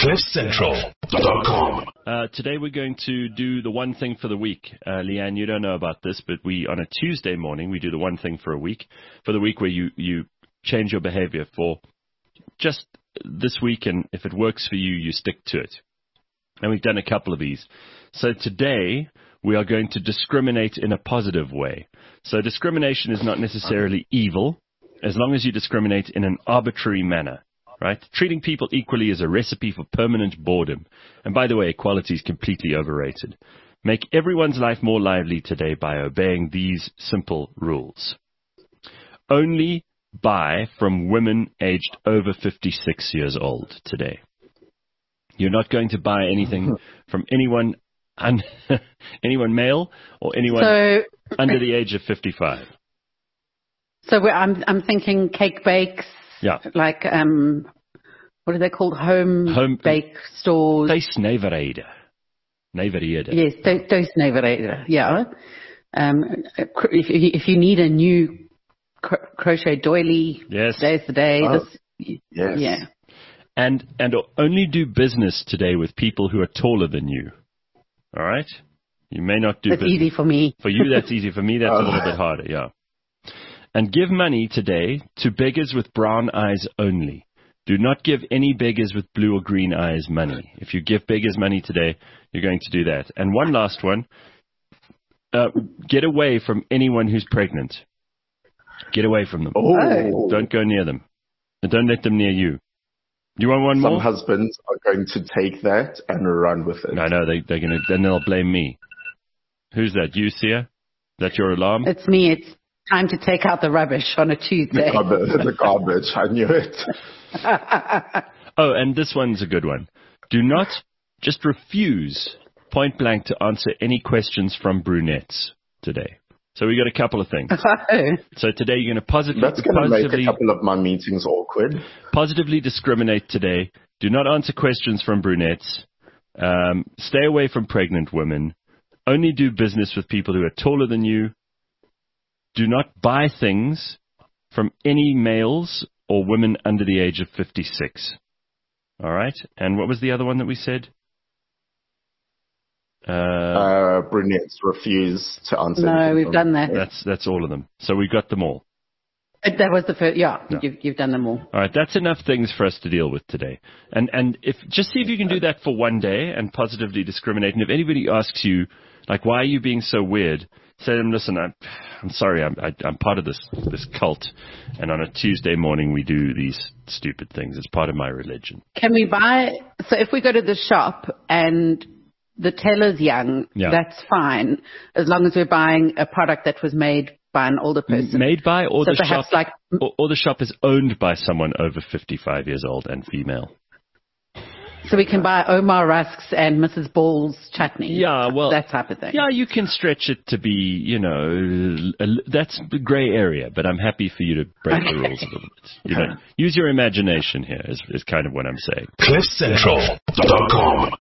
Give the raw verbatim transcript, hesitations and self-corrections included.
cliff central dot com. Uh, today we're going to do the one thing for the week. Uh, Leanne, you don't know about this, but we, on a Tuesday morning, we do the one thing for a week, for the week where you, you change your behavior for just this week, and if it works for you, you stick to it. And we've done a couple of these. So today we are going to discriminate in a positive way. So discrimination is not necessarily evil, as long as you discriminate in an arbitrary manner. Right? Treating people equally is a recipe for permanent boredom. And by the way, equality is completely overrated. Make everyone's life more lively today by obeying these simple rules. Only buy from women aged over fifty-six years old today. You're not going to buy anything from anyone un- anyone male or anyone so, under the age of fifty-five. So we're, I'm I'm thinking cake bakes. Yeah. Like, um, what are they called? Home, Home bake stores. Thuisnywerhede. Nywerhede. Yes, thuisnywerhede. Yeah. Um, if, if you need a new cro- crochet doily, yes. today's the day. Oh. This, yes. Yeah. And, and only do business today with people who are taller than you. All right? You may not do That's business. easy for me. For you, that's easy. For me, that's a little bit harder, yeah. And give money today to beggars with brown eyes only. Do not give any beggars with blue or green eyes money. If you give beggars money today, you're going to do that. And one last one. Uh, get away from anyone who's pregnant. Get away from them. Oh. Don't go near them. And don't let them near you. You want one Some more? Some husbands are going to take that and run with it. I know. They, they're going to, then they'll blame me. Who's that? You, Sia? Is that your alarm? It's me. It's time to take out the rubbish on a Tuesday. The garbage. The garbage. I knew it. Oh, and this one's a good one. Do not just refuse point blank to answer any questions from brunettes today. So we got a couple of things. So today you're going to positively... That's going to make a couple of my meetings awkward. Positively discriminate today. Do not answer questions from brunettes. Um, stay away from pregnant women. Only do business with people who are taller than you. Do not buy things from any males or women under the age of fifty-six. All right? And what was the other one that we said? Uh, uh, brunettes refuse to answer. No, we've done that. That's that's all of them. So we got them all. That was the first, yeah, No. you've, you've done them all. All right, that's enough things for us to deal with today. And and if just see if you can do that for one day and positively discriminate. And if anybody asks you, like, why are you being so weird? Say to them, listen, I'm, I'm sorry, I'm, I, I'm part of this this cult, and on a Tuesday morning we do these stupid things. It's part of my religion. Can we buy, so if we go to the shop and the teller's young, Yeah. that's fine, as long as we're buying a product that was made by an older person. Made by, or So the perhaps shop, like, or, or the shop is owned by someone over fifty-five years old and female. so we can buy Omar Rusks and Missus Ball's chutney. Yeah, well, that type of thing. Yeah, you can stretch it to be, you know, a, that's the gray area, but I'm happy for you to break the rules a little bit. You know, use your imagination here is, is kind of what I'm saying. cliff central dot com